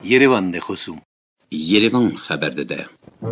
Yerevan de خصوم Yerevan خبر داده.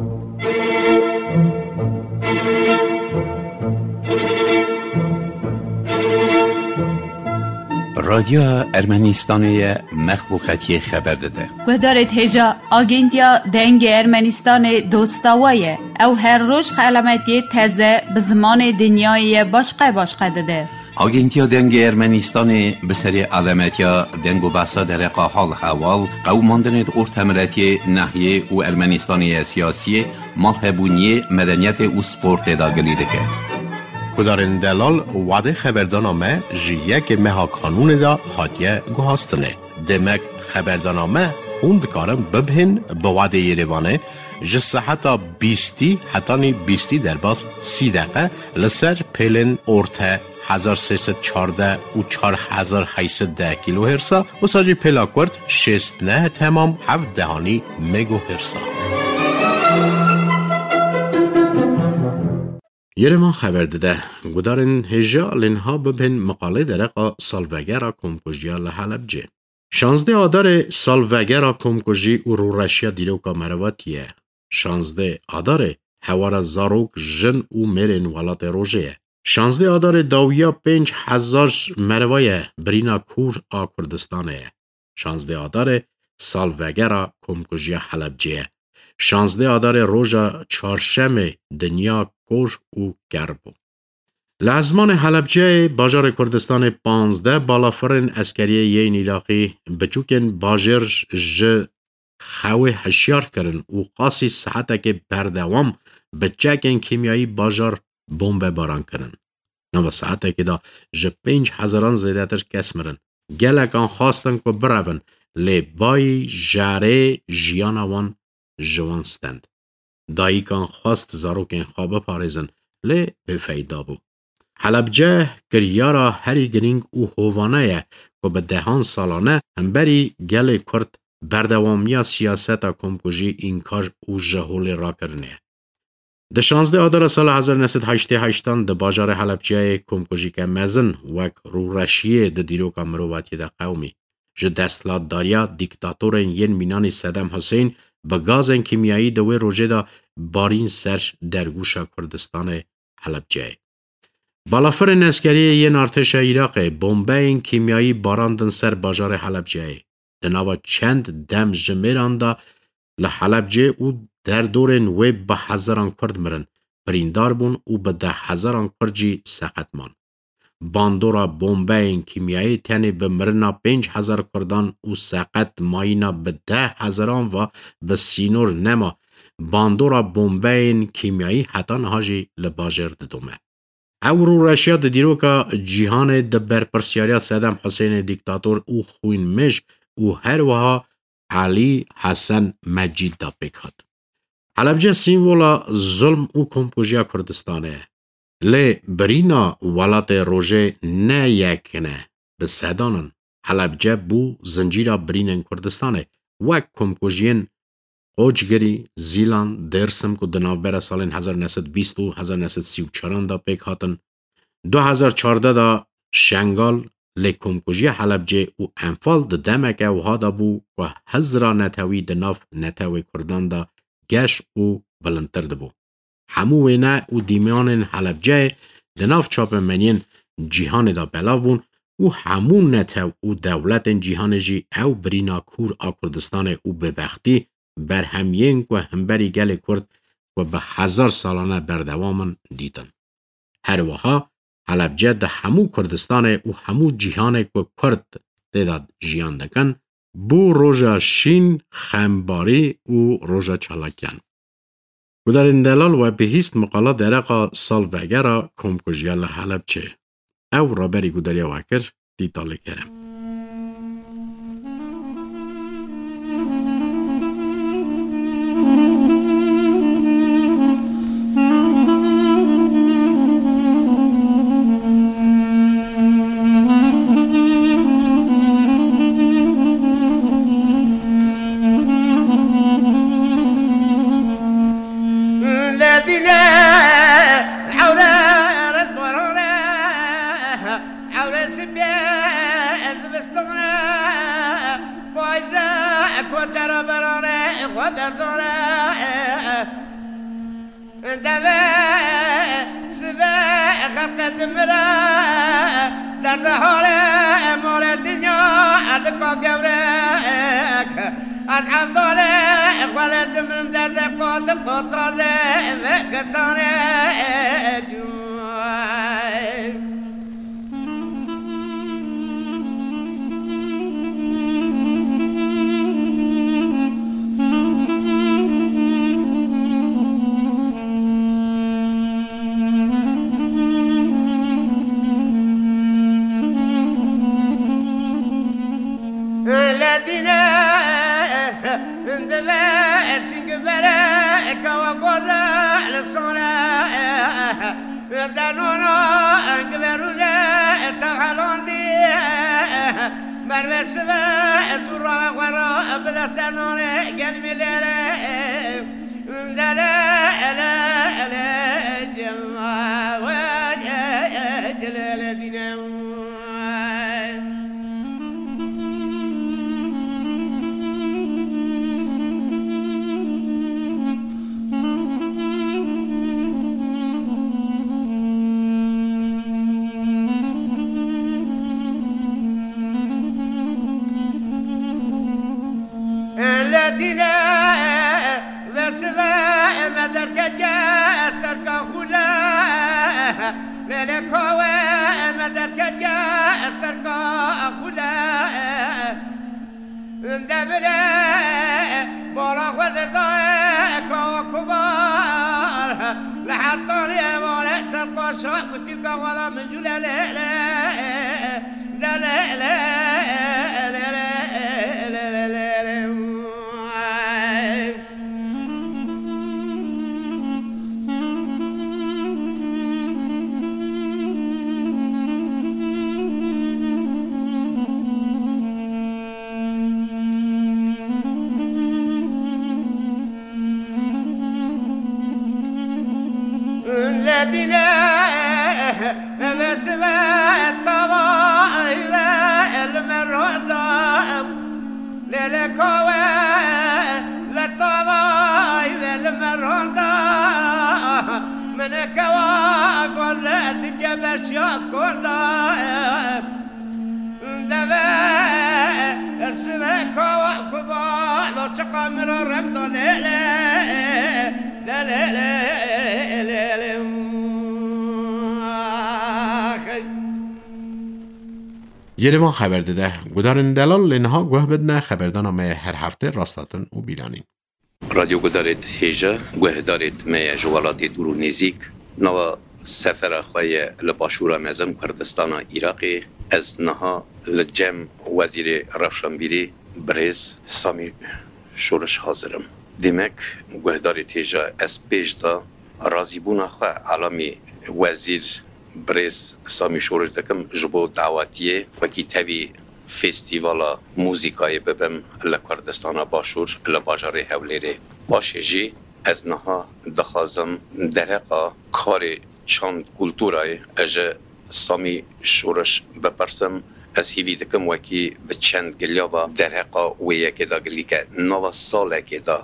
رادیو ارمنستان مخلوقاتی خبر داده. و دارد هجا آگنتیا دنگ ارمنستان دوستاویه او هر روز علامتی تازه به زمان دنیای باشقه داده. آگنتیا دنگ ارمنستان به سری علامتیا دنگ و بحثا در حال حوال قوماندن ارتمرتی ناحیه و ارمنستانی سیاسی مالهبونی مدنیت و سپورت داگلیده که کدارن دلال وعده خبردانامه جیه مها قانون دا حاتیه گوهاستنه. دمک خبردانامه خوند کارم ببهن به وعده یریوانه جسه حتی 20 در باز 30 دقیقه لسر پیلن ارته 1314 و 4810 کیلو هرسا و ساجی پیلا کرد 69 تمام 7 دهانی مگو هرسا. یرمان خبر داده گدارن هجا لنها ببین مقاله درقا سالوگرا کمکوژیا لحلبجه. 16 آدار سالوگرا کمکوژی و رورشیا دیروکا مرواتیه. 16 آدار هوارا زاروک جن و مرن ولات روژه. 16 آدار داویا 5000 مروایه برینا کور آ کردستانه. 16 آدار سالوگرا کمکوژیا حلبجه. 16 آدار روژا چهارشنبه دنیا کور و گربو. لازمان حلبجه باجار کردستان 15 بالافرن اسکریه یین عراقی بچوکن باجر ج خواه هشیار کرن و قاسی صحته که بردوام بچکن کیمیایی باجار بمب باران کرن. نو ساعته که دا ج 5000 زیده تر کس مرن. گلکان خواستن که برون لی بای جاره جیانوان جوانستند. دایکان خواست زاروکن خوابه پارزن لی به فیدا بو. حلبجه کریارا هری گرینگ او هوانه که به دهان سالانه همبری گل کرد بردوامیا سیاستا کمکوژی اینکار او جهول را کرنه. ده 16 آدار سال 1988 ده باجار حلبجه کمکوژی که مزن وک رو رشیه ده دیروکا مروواتی ده قومی. جه دستلات داریا دیکتاتورن ین مینانی صدام حسین با گازن کیمیایی دوی روژه دا بارین سر درگوشا کردستان حلبجه. بالافرن اسکری ین ارتش عراق بمبین کیمیایی باراندن سر باجار حلبجه. دناوا چند دم جمیراندا لحلبجه او در دورن و به هزاران کرد مرن بریندار بون او به 10,000 کردجی سقطمان. باندورا بمبین کیمیایی تنی به مرنا 5,000 کردان او سقط ماینا به 10,000 و به سینور نما باندورا بمبین کیمیایی حتی نهاجی لباجر ددومه. او رو رشیا د دیروکا جیهان د برپرسیاریا صدام حسین دیکتاتور او خوین مش او هر وها علی حسن مجید دا بکاد. حلبجه سیمولا ظلم او کمپوژیا کردستانه. لی برینا ولات روژه نه یکنه به سدانن. حلبجه بو زنجیرا برینن کردستانه. وک کمکوژین اوجگری زیلان درسم که دناوبر سالن 1920 و 1934 دا پیک هاتن. 2014 دا شنگال لی کمکوژی حلبجه و انفال دا دمک او ها دا بو و هزرا نتاوی دناف نتاوی کردان دا گش و بلندتر دا بو. همو وینه و دیمیان حلبجه دناف چاپ منین جیهان دا بلاو بون و همو نتاو و دولت جیهان جی او برینا کور آکردستان او ببختی بر همین و همبری گل کرد و به 1000 سالانه بردوامن دیدن. هر وها حلبجه ده همو کردستان و همو جیهان که کرد دیداد جیان دکن بو روژا شین خمباری و روژا چالاکیان. و در اندلال و بهیست مقاله درقا سالوگرا کمکوژیال حلبجه او را بری گودریا وکر دیتاله کرم. بایزه کوچرا برانه خود داره دوه سبه خلقت مرا درد حال مال دنیا ادکا گورک از عبداله خالد من درد قاتم قطاله وقتانه جوای دانونا انقبرونا تغلون دي مرمس تورا غرا بلا سنوني قلبي ليلة لا لا لا لا جمع وجلال دينا لكوه مدرك استرقى أخولا اندمره بارا خود ضايق وكبار لحطاني مالك سرقى شاق مستيقى ولا من جولة لا لا لا لا لا لا لا لا لا سبات طوائل المرضى للكوى للطوائل المرضى من كوا قل الجبل شاكل دبا السبات كوا كبا لو تقامر الرمض لا لا لا لا لا یروان خبر داده گدارن دلال لنها گوه بدنه خبردانه هر هفته راستاتن و بیلانین رادیو گدارت هیجا گوه دارت می جوالات دور نزیک نوا سفر خوی لباشورا مزم کردستان عراقی از نها لجم وزیر روشنبیری برز سامی شورش حاضرم دمک گوه دارت هیجا از پیش دا رازیبون خو علامی وزیر برز سامی شورش دکم جبو دعوتیه وکی تبی فستیوالا موزیکای ببم لکردستان باشور لباجاره هولیره باشه جی از نها دخوازم درقا کار چند کلتورای اجا سامی شورش بپرسم از هیوی دکم وکی به چند گلیابا درقا ویه که دا گلی که نوا ساله که دا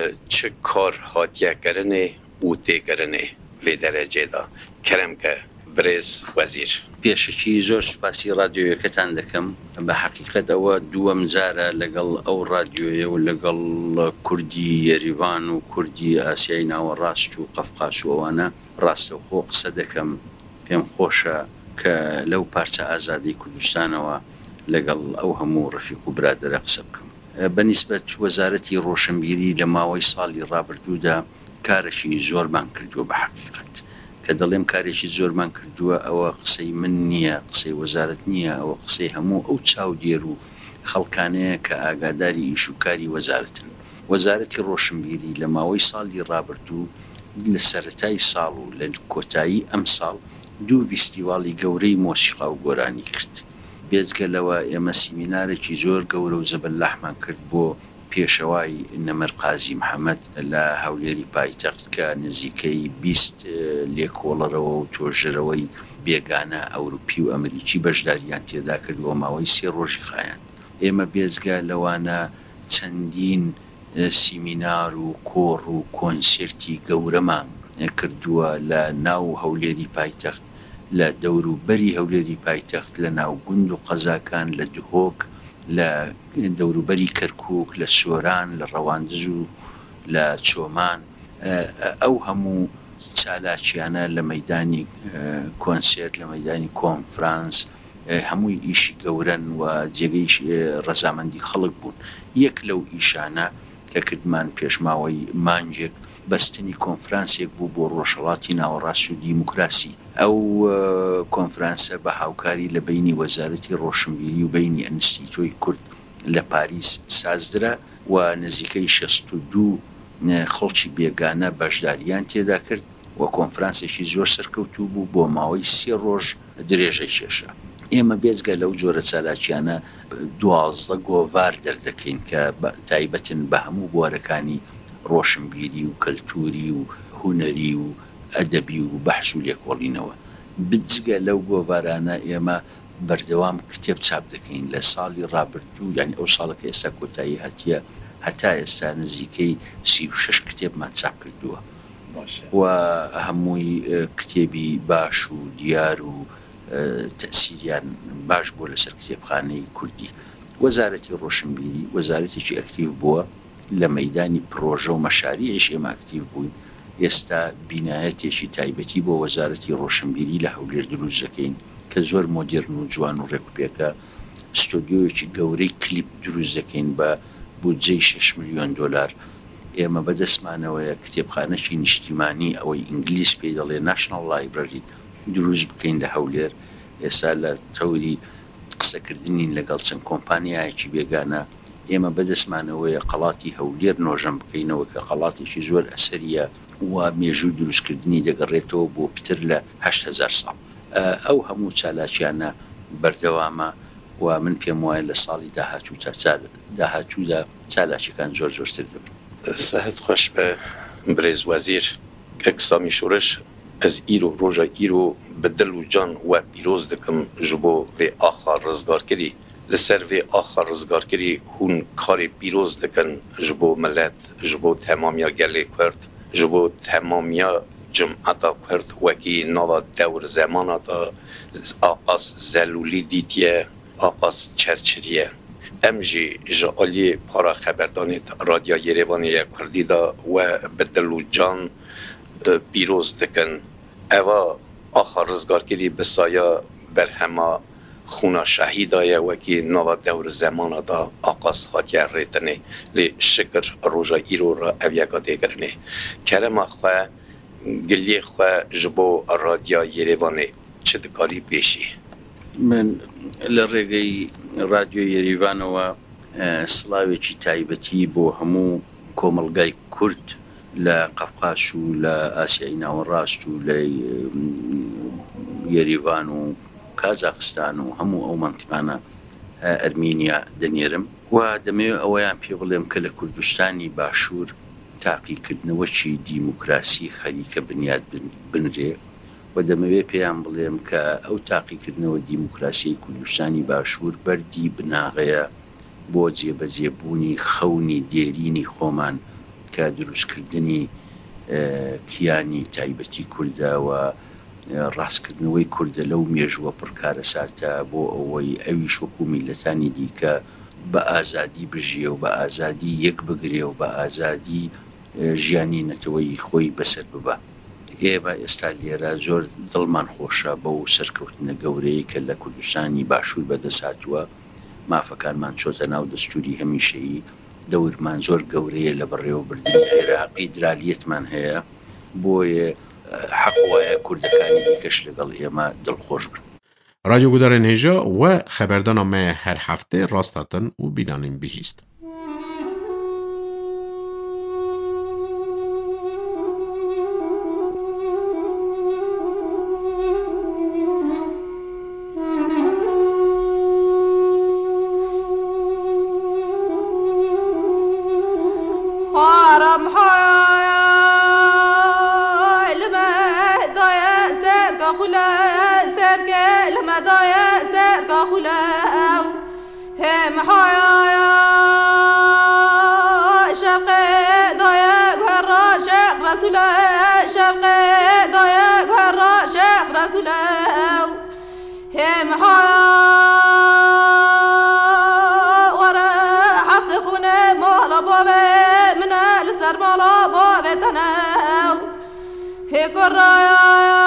چه کار هاتیه کرنه و تی کرنه به درجه دا کرم که برز وزیر پێشکی زۆر سوپاسی رادیۆیەکەتان دەکەم بە حقیقەت ئەوە دووەم جارە لەگەڵ ئەو رادیۆیە و لەگەڵ کوردی یەریڤان و کوردی ئاسیای ناوەڕاست و قەفقاس و ئەوانە ڕاستەوخۆ قسە دەکەم پێم خۆشە کە لەو پارچە ئازادی کوردستانەوە لەگەڵ ئەو هەموو ڕەفیق و برادەرە قسە بکەم بەنسبەت وەزارەتی ڕۆشنبیری لە ماوەی ساڵی ڕابردوودا کارێکی زۆرمان کردووە بە حقیقەت کە دەڵێم کارێکی زۆرمان کردووە ئەوە قسەی من نییە قسەی وەزارەت نییە ئەوە قسەی هەموو ئەو چاودێر و خەڵکانەیە کە ئاگاداری ئیش و کاری وەزارەتن وەزارەتی ڕۆشنبیری لە ماوەی ساڵی ڕابردوو لە سەرەتای ساڵ و لە کۆتایی ئەم ساڵ دوو فیستیواڵی گەورەی مۆسیقا و گۆرانی کرد بێجگەلەوە ئێمە سیمینارێکی زۆر گەورە و زەبەلاحمان کرد بۆ پێشەوای نەمەر قازی محەممەد لە هەولێری پایتەخت کە نزیکەی 20 لێکۆڵەرەوە و تۆژەرەوەی بێگانە ئەوروپی و ئەمریکی بەشداریان تێدا کردووە ماوەی 3 ڕۆژی خایەن ئێمە بێزگە لەوانە چەندین سیمینار و کۆڕ و کۆنسرتی گەورەمان کردووە لە ناو هەولێری پایتەخت، لە دەوروبەری هەولێری پایتەخت، لە ناو گوند و قەزاکان، لە دهۆک، لە دەوروبەری کەرکووک، لە سۆران، لە ڕەواندز و لە چۆمان. ئەو هەموو چالاکیانە لە مەیدانی کۆنسرت، لە مەیدانی کۆنفرانس، هەمووی ئیشی گەورن و جێگەی ڕەزامەندی خەڵک بوون. یەک لەو ئیشانە کە کردمان پێشماوەی مانجێک بەستنی کۆنفرانسێک بوو بۆ ڕۆژهەڵاتی ناوەڕاستی و دیموکراسی. ئەو کۆنفرانسە بە هاوکاری لە بینی وەزارەتی ڕۆشنبیری و بینی ئەنستیتۆی کورد لە پاریس سازدرا و نزیکەی 62 خەڵکی بێگانە بەشداریان تێدا کرد و کۆنفرانسێکی زۆر سەرکەوتوو بوو بۆ ماوەی 3 ڕۆژ درێژەی کێشە. ئێمە بێزگە لەو جۆرە چالاکیانە 12 گۆڤار دەردەکەین کە تایبەتن بە هەموو بوارەکانی ڕۆشنبیری و کەلتوری و هونەری و ئەدەبی و بەحث و لێکۆڵینەوە. بجگە لەو گۆڤارانە ئێمە بەردەوام کتێب چاپ دەکەین. لە ساڵی ڕابردوو، یعنی ئەو ساڵەکە ئێستا کۆتایی هاتیە، هەتا ئێستا نزیکەی 36 کتێبمان چاپ کردووە و هەمووی کتێبی باش و دیار و تەسیریان باش بۆ لەسەر کتێبخانەی کوردی. وەزارەتی ڕۆشنبیری وەزارەتێکی ئەکتیڤ بووە لە مەیدانی پرۆژە و مەشاریعش ئێمە ئەکتیڤ بووین. ئێستا بینایەتێکی تایبەتی بۆ وەزارەتی ڕۆشنبیری لە هەولێر دروست دەکەین کە زۆر مۆدێرن و جوان و ڕێکوپێکە. ستۆدیۆیەکی گەورەی کلیپ دروست دەکەین بە بودجەی 6 ملیۆن دۆلار. ئێمە بەدەستمانەوەیە کتێبخانەی نیشتیمانی ئەوەی ئینگلیس پێی دەڵێ ناشنال لایبرەری دروست بکەین لە هەولێر. ئێستا لە تەوری قسەکردنین لەگەڵ چەند کۆمپانیایەکی بێگانە. ئێمە بەدەستمانەوەیە قەڵاتی هەولێر نۆژەم بکەینەوە کە قەڵاتێکی زۆر ئەسەریە و مێژوو دروستکردنی دەگەڕێتەوە بۆ پتر لە 8000 ساڵ. ئەو هەموو چالاکیانە بەردەوامە و من پێم وایە لە ساڵی داهاتوودا چالاکیەکان زۆر زۆرتر دەبن. سەهت خۆش بە برێز وەزیر کەکسامی شورش. Ez îro roja îro bi dil û can we pîroz dikim ji bo vê axa rizgarkirî. Li ser vê axa rizgarkirî hûn karê pîroz dikin ji bo millet, ji bo temamiya gelê Kurd, ji bo temamiya cemeta Kurd wekî nava dewr zemana da aqas zelûlî dîtiye, aqas çerçiriye. Em jî ji aliyê para xeberdanê Radya Yerêvanê ya Kurdî da we bi dil û can pîroz dikin. Eva axa rizgarkirî bi saya berhema xûna şehîda ye wekî nava dewr zemana da aqas hatiye rêtinê. Lê şikir roja îro re ev yeka têkirinê. Kerema xwe giliyê xwe ji bo Radya Yerêvanê çi dikarî pêşî? من لە ڕێگەی رادیۆ یێریڤانەوە سڵاوێکی تایبەتی بۆ هەموو کۆمەڵگای کورد لە قەفقاش و لە ئاسیای ناوەڕاست و لە یێریڤان و کازاخستان و هەموو ئەو مەنتیقانە ئەرمینیا دەنێرم و دەمەوێت ئەوەیان پێ بڵێم کە لە کوردستانی باشوور تاقیکردنەوەکی دیموکراسی خەریکە بنیاد بنرێ و دەمەوێت پێیان بڵێم کە ئەو تاقیکردنەوە دیموکراسی کوردستانی باشوور بەردی بناغەیە بۆ جێبەجێبوونی خەونی دێرینی خۆمان کە دروستکردنی کیانی تایبەتی کوردە و ڕاستکردنەوەی کوردە لەو مێژووە پڕکارە سارتە بۆ ئەوەی ئەویش وەکو میلەتانی دیکە بە ئازادی بژیە و بە ئازادی یەک بگرێ و بە ئازادی ژیانی نەتەوەی خۆی بەسەر ببە. ئێمە ئێستا لێرە زۆر دڵمان خۆشە بەو سەرکەوتنە گەورەی کە لە کوردستانی باشوور بەدەساتووە. مافەکانمان چۆتە ناو دەستوری هەمیشەیی، دەورمان زۆر گەورەیە لە بەڕێوەبردنی عێراقی، درالیەتمان هەیە، بۆیە حەق وایە کوردەکانی دیکەش لەگەڵ ئێمە دڵخۆش بن. رادیو گودارên hêja we xeberdana me her heftê rast hatin û bîlanên bihîst. محايا شفقي ضايق هرا شيخ رسوله شفقي ضايق هرا شيخ رسوله هي محايا ورا حط خونه مولا بابي من السر مولا بابي تناو هي كرايا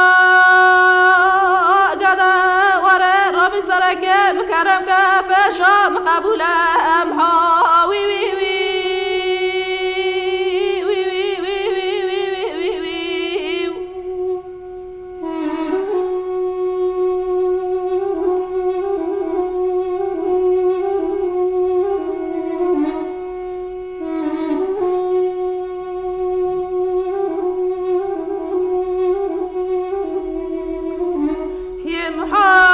مكرم كبشا مقبولة أمحا وي وي وي وي وي وي وي وي وي هي محا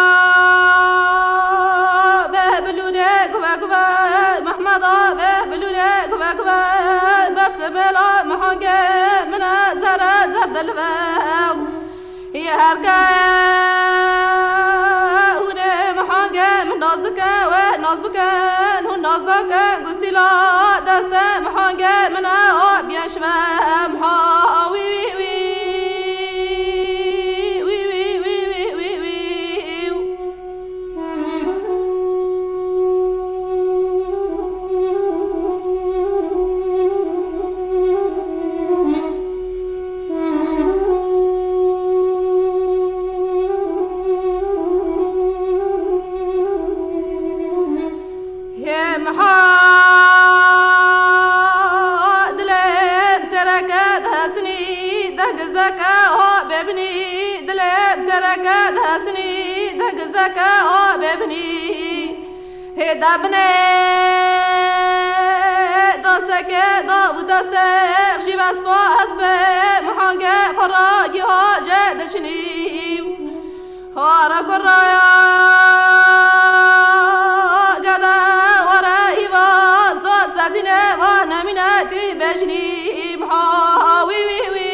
برسملا محاجة من زرد الباو هي هرقا هنا محاجة من نازك ونازبك ونازبك قستي لا دست محاجة من أبيان شبا محا وي وي ببني دلب سرقة دهسني دق زكاة ببني هدا بني داسك دا ودستك شي بس باسب محاجة فراجي هاجة دشني هارا قرايا قدا ورا إيوا صوت سدنا وانا مناتي بجني محاوي وي وي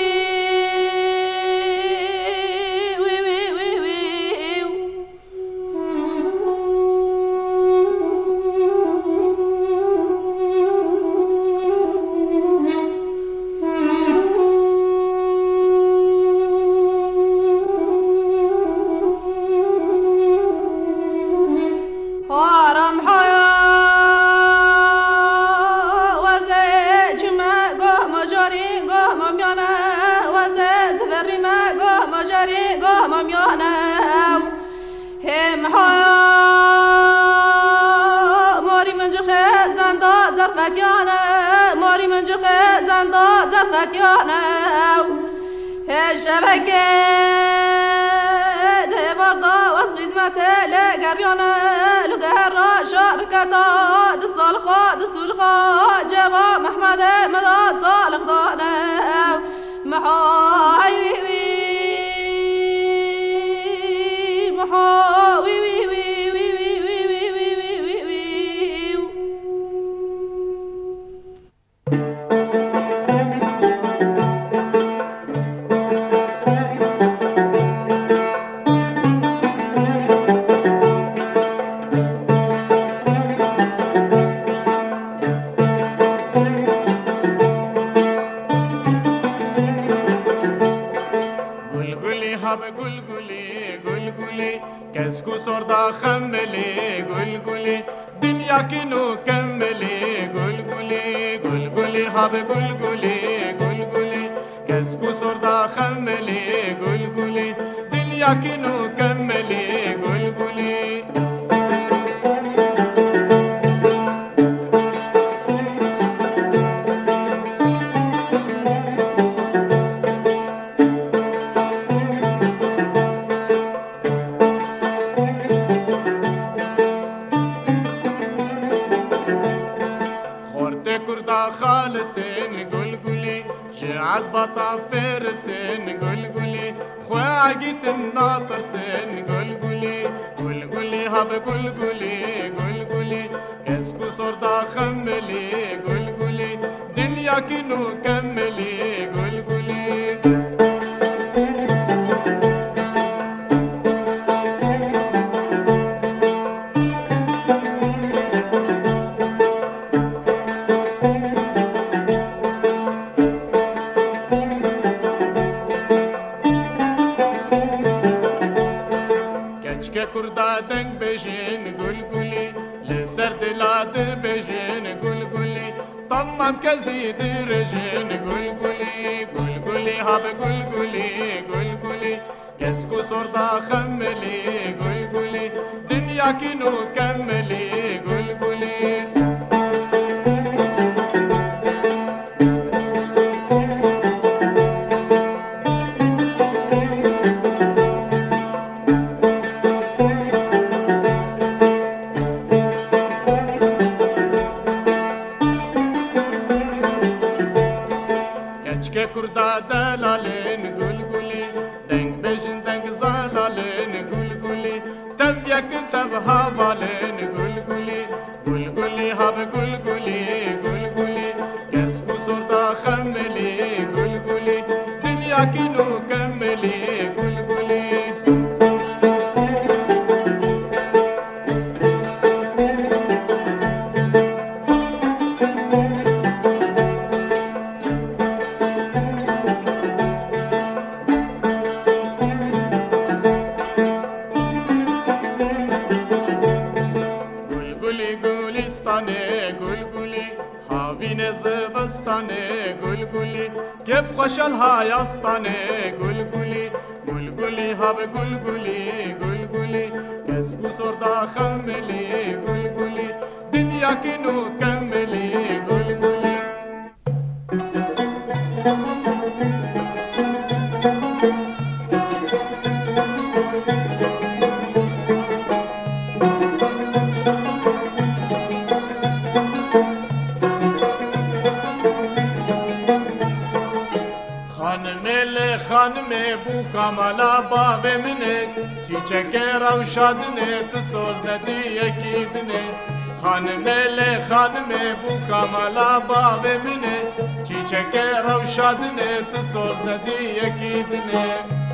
ماري من جخ زندا زفتيانا الشبكة دبردا وسقيزمة لقريانا لقهر شاركتا دصالخا دصولخا جوا محمد مدى صالح دانا محاي محاي كسكو صردا خملي قلقلي دنيا كنو كملي قلقلي قلقلي هاب قلقلي قلقلي كسكو صردا خملي قلقلي دنيا كنو كملي قلقلي خالصين قلقلي عزبطة فرسين قلقلي خواجت الناطر سين قلقلي قلقلي هاب قلقلي قلقلي كسكو صردا خملي قلقلي دنيا كنو كملي قلقلي گل گلی لسر دلاد بجن گل گلی طمم كزيد رجن گل گلی هاب گل گلی كسكو صردا خملي گل گلی دنيا كينو كملي گل گلی kurda dalalin gul guli deng bejin deng zalalin gul guli tav yak tav havalin gul guli hab gul guli kes kusurda khamli gul guli dünya kinu kamli gul guli زبستانه گل گلی کف خوشل هایستانه گل گلی هاب گل گلی کس گسردا خملی گل گلی دنیا کینو کملی گل گلی خانمه بو کاملا باب منه چیچک روشادنه تسوز ندی یکیدنه خانمه بو کاملا باب منه چیچک روشادنه تسوز ندی یکیدنه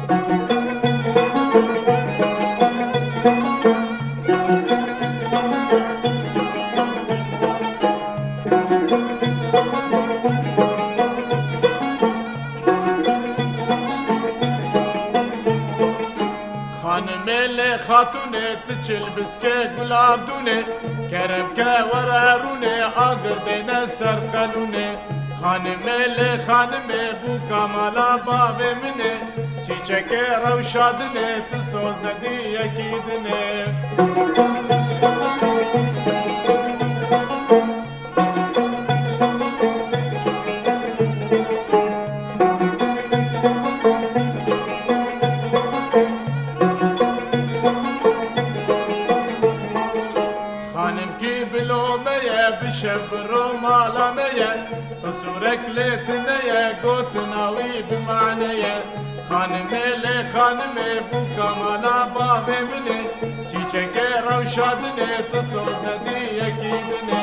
خاتونه تچل بسکه گلاب دونه کرم که ورارونه آگر دینه سر قلونه خانمه بو کامالا باوه منه چیچک روشادنه تسوز ندی یکیدنه شبرو مالامية تصورك لتنية قوت ناوي بمعنية خانمي بو كمالا بابي مني چيچك روشادني تصوز ندي يكيدني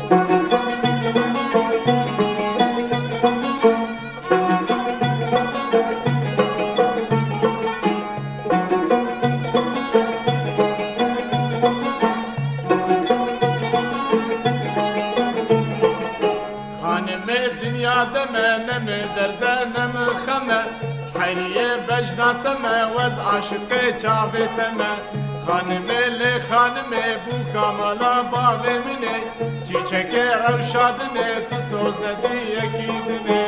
دمه دردنم خمه سحریه بجناتمه وز عاشقه چاوتمه خانمه بو کامالا باوه منه چیچک روشادنه تسوز ندی یکیدنه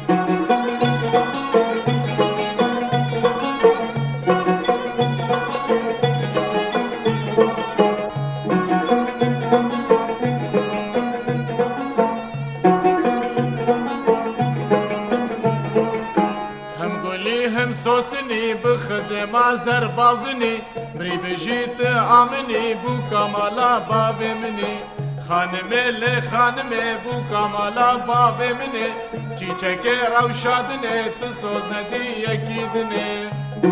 سوسني بخزي ما زربازني بري بجيت عمني بو كمالا بابي مني خانمي بو كمالا بابي مني چيچك روشادني تسوز ندي يكيدني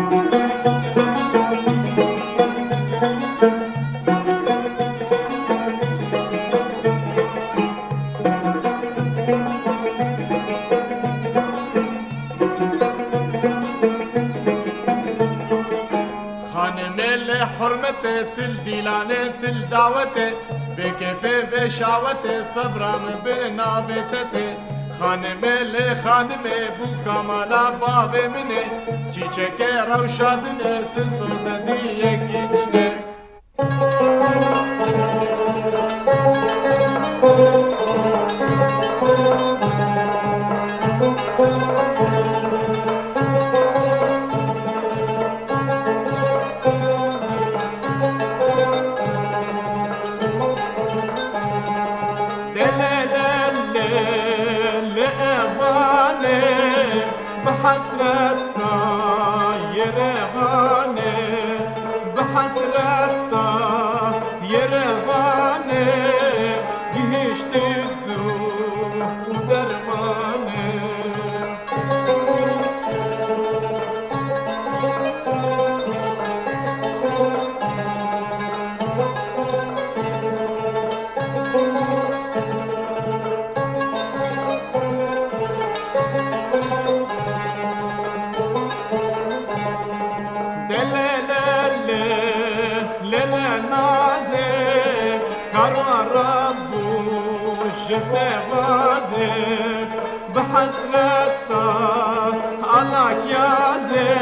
حرمته تل ديلانه تل دعوته بكيفه بشاوته صبرام بناوته خانمي بو كمالا بابي مني چيچك روشادنه تسوز ندي يكيدنه بحسرتا يرغاني بحسرتا يرغاني جهشت الدروب ودرماني سوازه بحسرتا على كيازه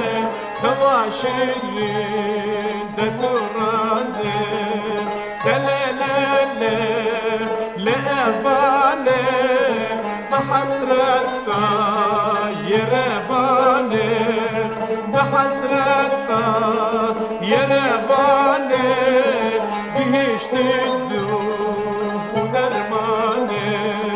خواشرين دترازه دلالة لأبانه بحسرتا يربانه بحسرتا يربانه بهشت الدوب ودرمانه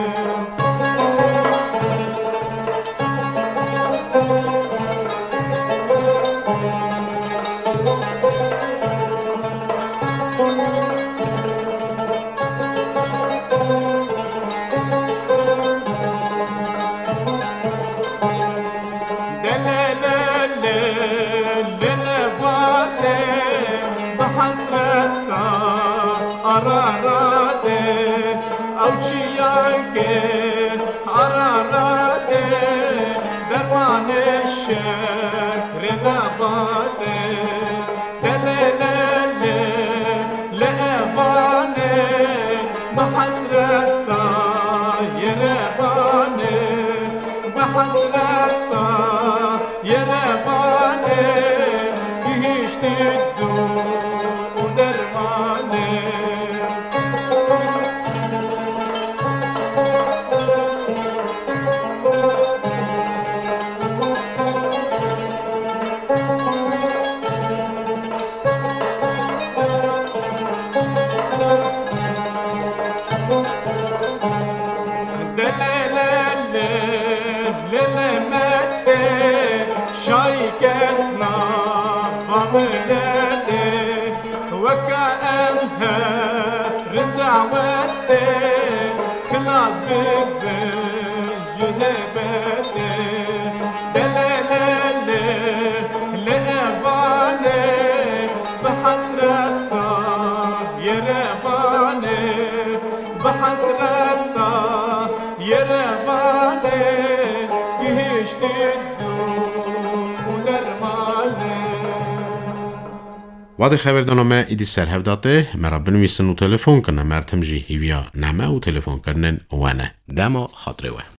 الشكر نباته دلالة لأبانه بحسرتا يربانه بحسرتا يربانه بهشت الدوب ودرمانه شايكتنا فضلتي وكأنها ردعوتي خلاص بجنبتي دلالة لأباني بحسرتا يرباني بحسرتا يرباني بهشت واد خبردانامه ایدی سرهف داده مرا بنویسن و تلفن کنه مرتم جی هیویا نمه و تلفن کرنن وانه دما خاطره وه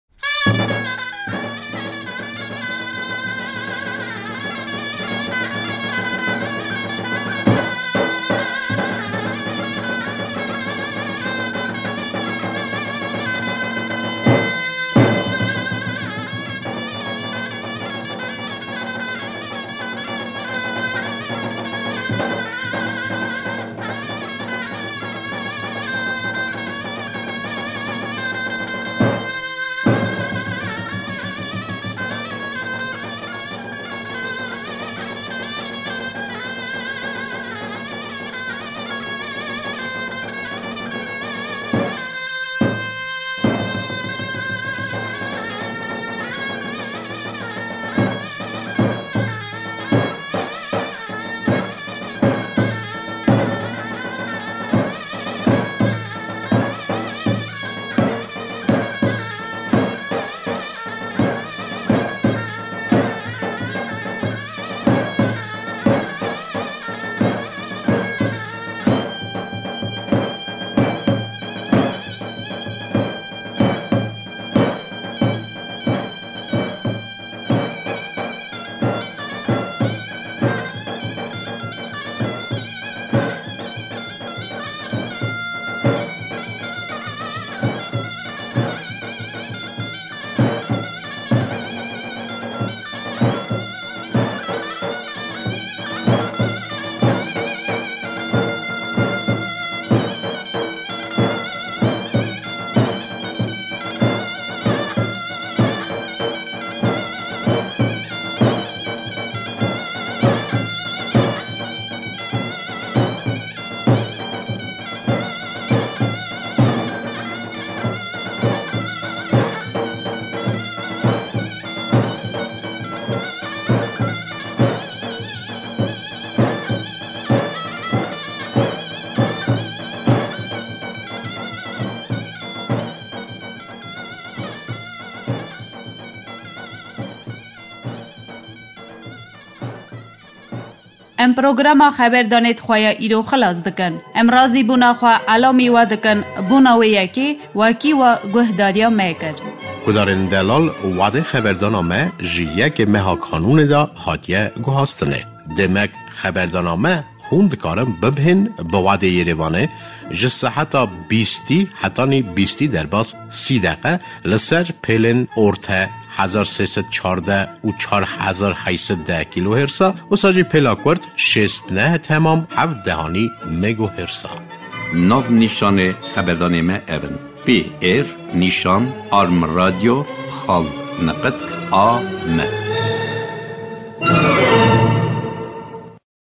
ام پروگرام خبردانیت خواه ایرو خلاص دکن. ام رازی بونا خواه علامی و دکن بونا و یکی وکی و گهداریا میکر. کدارن دلال وعده خبردانامه جیه که مها کانون دا هاتیه گوهاستنه. دمک خبردانامه خوند کارم ببهن به وعده یریوانه جسه حتی 20 در باز 30 دقیقه لسر پیلن ارته 1314 و 4810 کیلو هرسا و ساجی پیلاکورد 69 تمام 7 دهانی مگو هرسا. ناو نیشان خبردانامه اون پی ایر نیشان آرم رادیو خال نقط آ م